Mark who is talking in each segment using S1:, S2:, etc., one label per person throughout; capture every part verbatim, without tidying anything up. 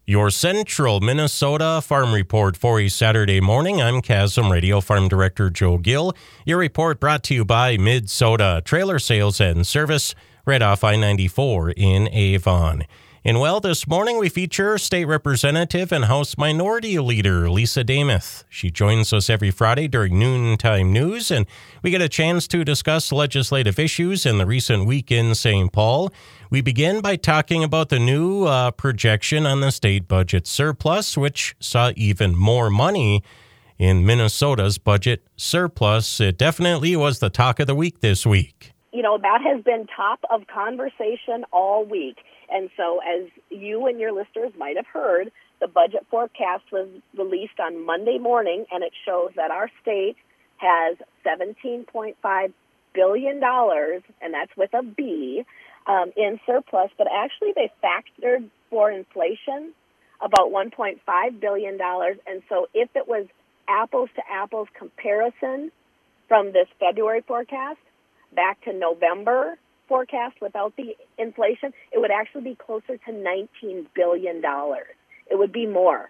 S1: Your Central Minnesota Farm Report for a Saturday morning. I'm Chasm Radio Farm Director Joe Gill. Your report brought to you by Mid-Soda Trailer Sales and Service, right off I ninety-four in Avon. And well, this morning we feature State Representative and House Minority Leader Lisa Demuth. She joins us every Friday during noontime news, and we get a chance to discuss legislative issues in the recent week in Saint Paul. We begin by talking about the new uh, projection on the state budget surplus, which saw even more money in Minnesota's budget surplus. It definitely was the talk of the week this week.
S2: You know, that has been top of conversation all week. And so, as you and your listeners might have heard, the budget forecast was released on Monday morning, and it shows that our state has seventeen point five billion dollars, and that's with a B, um, in surplus. But actually, they factored for inflation about one point five billion dollars. And so, if it was apples-to-apples comparison from this February forecast back to November forecast without the inflation, it would actually be closer to nineteen billion dollars. It would be more.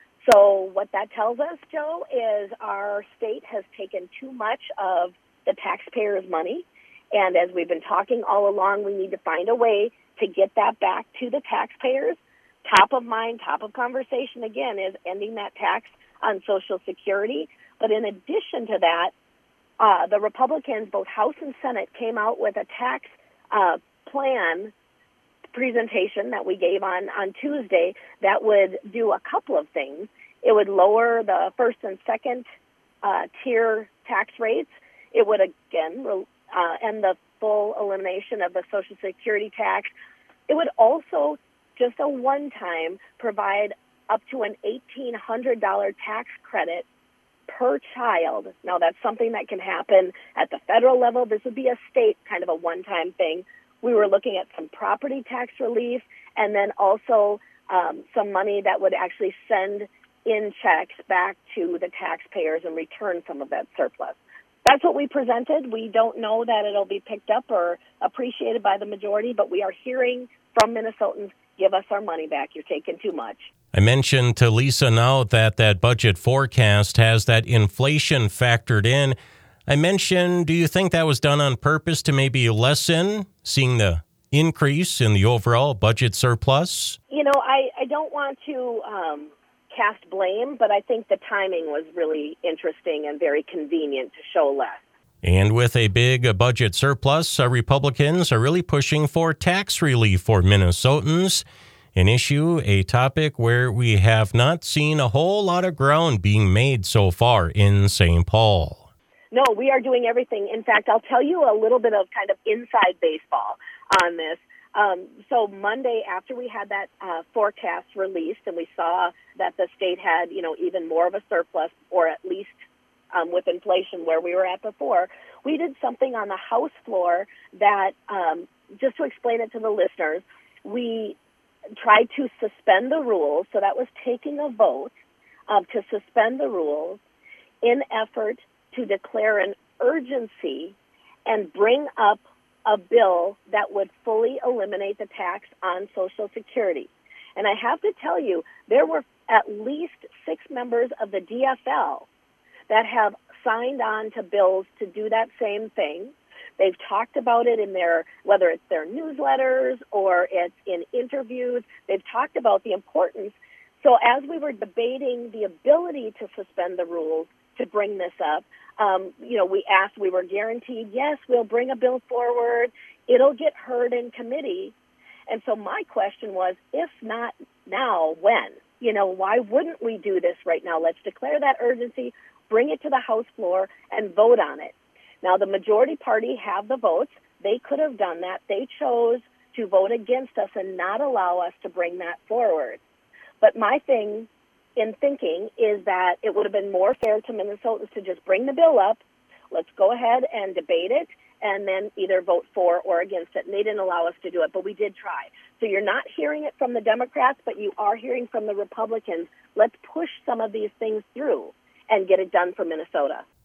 S2: So what that tells us, Joe, is our state has taken too much of the taxpayers' money. And as we've been talking all along, we need to find a way to get that back to the taxpayers. Top of mind, top of conversation, again, is ending that tax on Social Security. But in addition to that, uh, the Republicans, both House and Senate, came out with a tax Uh, plan presentation that we gave on, on Tuesday that would do a couple of things. It would lower the first and second uh, tier tax rates. It would, again, uh, end the full elimination of the Social Security tax. It would also, just a one-time, provide up to an eighteen hundred dollars tax credit per child. Now, that's something that can happen at the federal level. This would be a state kind of a one-time thing. We were looking at some property tax relief and then also um, some money that would actually send in checks back to the taxpayers and return some of that surplus. That's what we presented. We don't know that it'll be picked up or appreciated by the majority, but we are hearing from Minnesotans, give us our money back. You're taking too much.
S1: I mentioned to Lisa now that that budget forecast has that inflation factored in. I mentioned, do you think that was done on purpose to maybe lessen seeing the increase in the overall budget surplus?
S2: You know, I, I don't want to um, cast blame, but I think the timing was really interesting and very convenient to show less.
S1: And with a big budget surplus, uh, Republicans are really pushing for tax relief for Minnesotans. An issue, a topic where we have not seen a whole lot of ground being made so far in Saint Paul.
S2: No, we are doing everything. In fact, I'll tell you a little bit of kind of inside baseball on this. Um, so Monday, after we had that uh, forecast released and we saw that the state had, you know, even more of a surplus, or at least um, with inflation where we were at before, we did something on the House floor that, um, just to explain it to the listeners, we tried to suspend the rules. So that was taking a vote uh, to suspend the rules in effort to declare an urgency and bring up a bill that would fully eliminate the tax on Social Security. And I have to tell you, there were at least six members of the D F L that have signed on to bills to do that same thing. They've talked about it in their, whether it's their newsletters or it's in interviews, they've talked about the importance. So as we were debating the ability to suspend the rules to bring this up, um, you know, we asked, we were guaranteed, yes, we'll bring a bill forward. It'll get heard in committee. And so my question was, if not now, when? You know, why wouldn't we do this right now? Let's declare that urgency, bring it to the House floor, and vote on it. Now, the majority party have the votes. They could have done that. They chose to vote against us and not allow us to bring that forward. But my thing in thinking is that it would have been more fair to Minnesotans to just bring the bill up. Let's go ahead and debate it and then either vote for or against it. And they didn't allow us to do it, but we did try. So you're not hearing it from the Democrats, but you are hearing from the Republicans. Let's push some of these things through and get it done for Minnesota.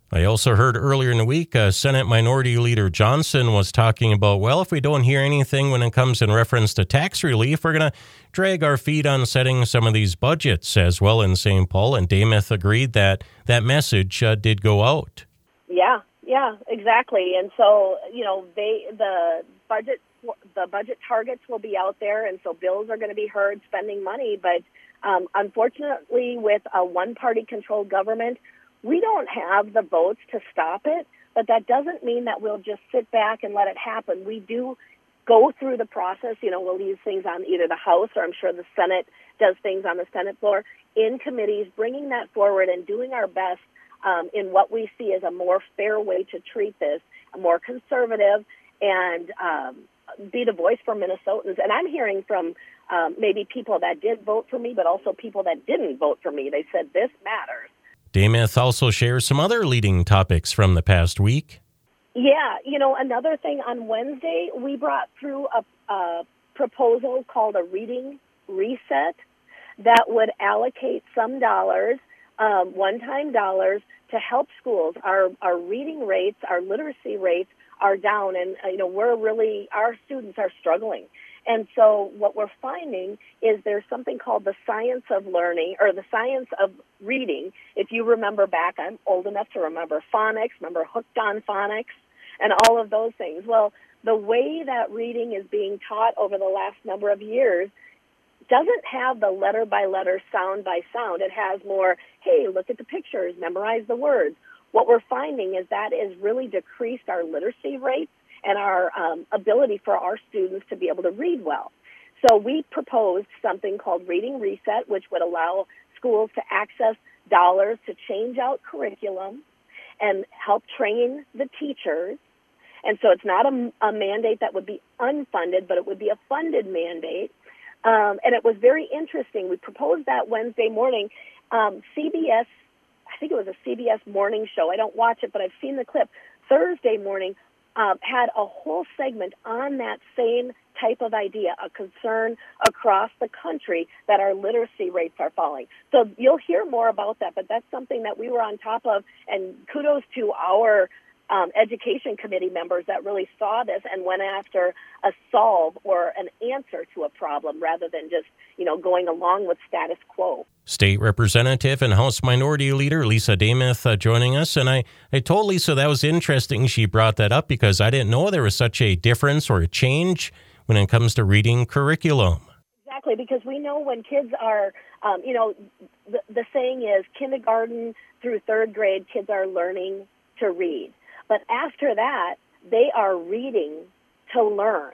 S1: I also heard earlier in the week, uh, Senate Minority Leader Johnson was talking about, well, if we don't hear anything when it comes in reference to tax relief, we're going to drag our feet on setting some of these budgets as well in Saint Paul. And Dameth agreed that that message uh, did go out.
S2: Yeah, yeah, exactly. And so, you know, they the budget the budget targets will be out there, and so bills are going to be heard spending money. But um, unfortunately, with a one-party controlled government, we don't have the votes to stop it, but that doesn't mean that we'll just sit back and let it happen. We do go through the process. You know, we'll use things on either the House or I'm sure the Senate does things on the Senate floor in committees, bringing that forward and doing our best um, in what we see as a more fair way to treat this, a more conservative, and um, be the voice for Minnesotans. And I'm hearing from um, maybe people that did vote for me, but also people that didn't vote for me. They said this matters.
S1: Dameth also shares some other leading topics from the past week.
S2: Yeah, you know, another thing on Wednesday, we brought through a, a proposal called a reading reset that would allocate some dollars, um, one-time dollars, to help schools. Our our reading rates, our literacy rates are down, and, uh, you know, we're really, our students are struggling. And so what we're finding is there's something called the science of learning, or the science of reading. If you remember back, I'm old enough to remember phonics, remember Hooked on Phonics, and all of those things. Well, the way that reading is being taught over the last number of years doesn't have the letter by letter, sound by sound. It has more, hey, look at the pictures, memorize the words. What we're finding is that has really decreased our literacy rates and our um, ability for our students to be able to read well. So we proposed something called Reading Reset, which would allow schools to access dollars to change out curriculum and help train the teachers. And so it's not a, a mandate that would be unfunded, but it would be a funded mandate. Um, and it was very interesting. We proposed that Wednesday morning. Um, C B S, I think it was a C B S morning show. I don't watch it, but I've seen the clip. Thursday morning, Um, had a whole segment on that same type of idea, a concern across the country that our literacy rates are falling. So you'll hear more about that, but that's something that we were on top of, and kudos to our um, education committee members that really saw this and went after a solve or an answer to a problem rather than just, you know, going along with status quo.
S1: State Representative and House Minority Leader Lisa Dameth uh, joining us. And I, I told Lisa that was interesting she brought that up because I didn't know there was such a difference or a change when it comes to reading curriculum.
S2: Exactly, because we know when kids are, um, you know, the, the saying is kindergarten through third grade, kids are learning to read. But after that, they are reading to learn.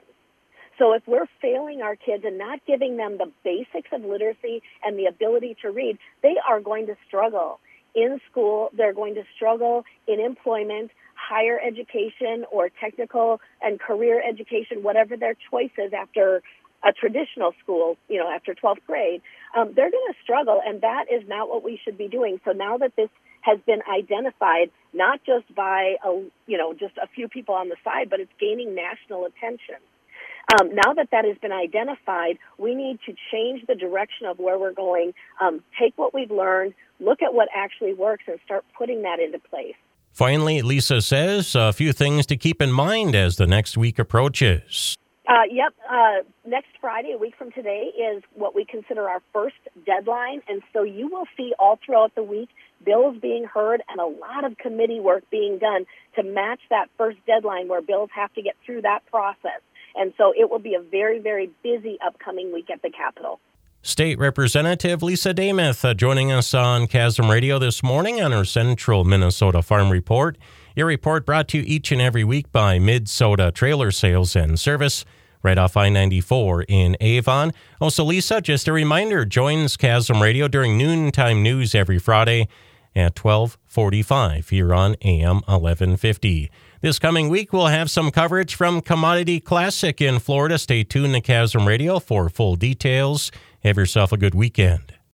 S2: So if we're failing our kids and not giving them the basics of literacy and the ability to read, they are going to struggle in school. They're going to struggle in employment, higher education, or technical and career education, whatever their choice is after a traditional school, you know, after twelfth grade. Um, they're going to struggle, and that is not what we should be doing. So now that this has been identified, not just by, a, you know, just a few people on the side, but it's gaining national attention. Um, now that that has been identified, we need to change the direction of where we're going, um, take what we've learned, look at what actually works, and start putting that into place.
S1: Finally, Lisa says a few things to keep in mind as the next week approaches.
S2: Uh, yep. Uh, next Friday, a week from today, is what we consider our first deadline. And so you will see all throughout the week bills being heard and a lot of committee work being done to match that first deadline where bills have to get through that process. And so it will be a very, very busy upcoming week at the Capitol.
S1: State Representative Lisa Dameth uh, joining us on Chasm Radio this morning on her Central Minnesota Farm Report. Your report brought to you each and every week by Mid-Soda Trailer Sales and Service, right off I ninety-four in Avon. Also, Lisa, just a reminder, joins Chasm Radio during noontime news every Friday at twelve forty-five here on A M eleven fifty. This coming week, we'll have some coverage from Commodity Classic in Florida. Stay tuned to Chasm Radio for full details. Have yourself a good weekend.